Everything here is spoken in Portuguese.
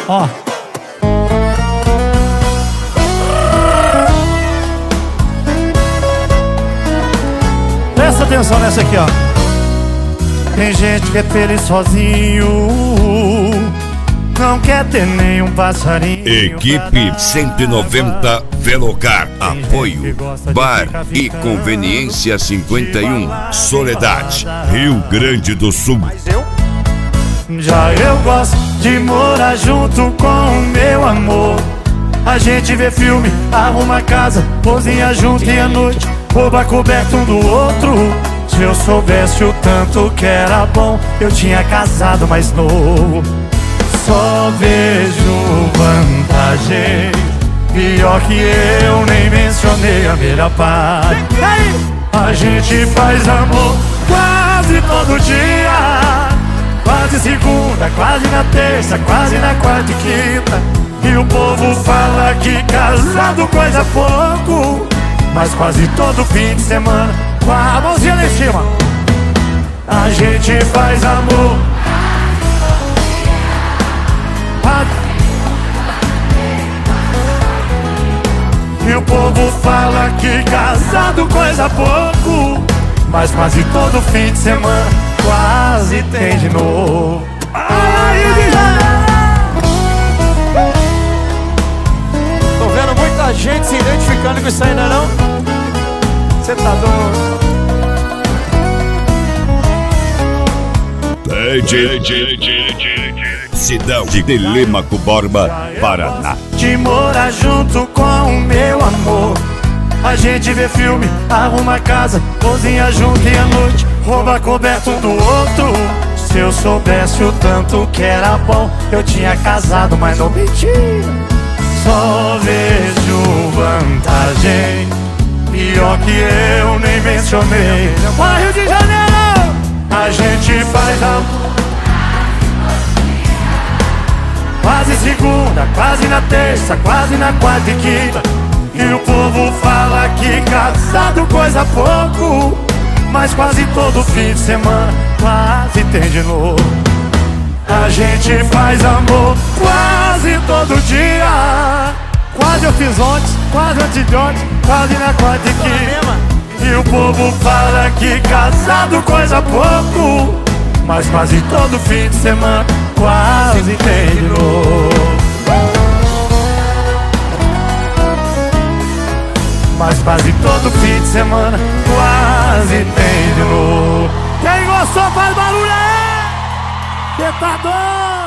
Ó. Presta atenção nessa aqui, ó. Tem gente que é feliz sozinho, não quer ter nenhum passarinho. Equipe 190 Velocar. Apoio Bar e Conveniência 51, Soledade, Rio Grande do Sul. Já eu gosto de morar junto com o meu amor. A gente vê filme, arruma casa, cozinha junto e à noite rouba coberto um do outro. Se eu soubesse o tanto que era bom, eu tinha casado mais novo. Só vejo vantagem, pior que eu nem mencionei a melhor parte. A gente faz amor quase todo dia, quase segunda, quase na terça, quase na quarta e quinta. E o povo fala que casado coisa pouco, mas quase todo fim de semana, com a mãozinha lá em cima, a gente faz amor. E o povo fala que casado coisa pouco, mas quase todo fim de semana quase tem de novo. Tô vendo muita gente se identificando com isso aí, não é não? Cê tá doido? Cidão de Telêmaco Borba, Paraná. De morar junto com o meu amor. A gente vê filme, arruma casa, cozinha junto e à noite rouba coberto um do outro. Se eu soubesse o tanto que era bom, eu tinha casado, mas não mentira. Só vejo vantagem, pior que eu nem mencionei. Para Rio de Janeiro, a gente faz amor quase segunda, quase na terça, quase na quarta e quinta. E o povo fala que casado coisa pouco, mas quase todo fim de semana quase tem de novo. A gente faz amor quase todo dia, quase eu fiz ontem, quase antes de ontem, quase na quarta e quinta. E o povo fala que casado coisa pouco, mas quase todo fim de semana quase tem de novo. Mas quase todo fim de semana quase tem de novo. Quem gostou faz barulho aí! Cê tá doido?